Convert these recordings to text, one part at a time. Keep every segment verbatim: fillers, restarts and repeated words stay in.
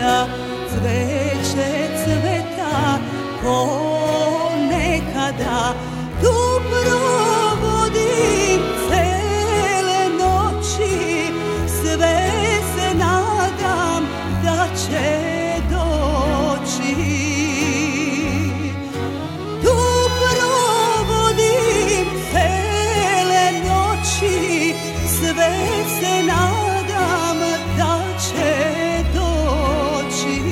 sada cveće cveta ko nekada. Tu provodim cele noći, sve se nadam da će doći. Tu provodim cele noći, sve se nadam da će doći.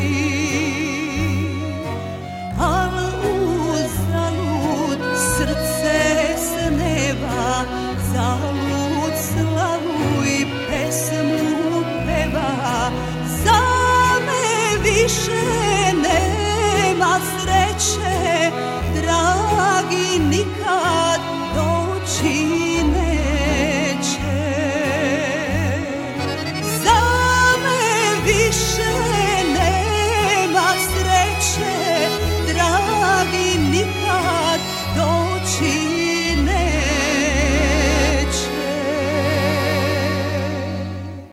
Al uzalud srce sneva, zalud slavu i pesmu peva, za me više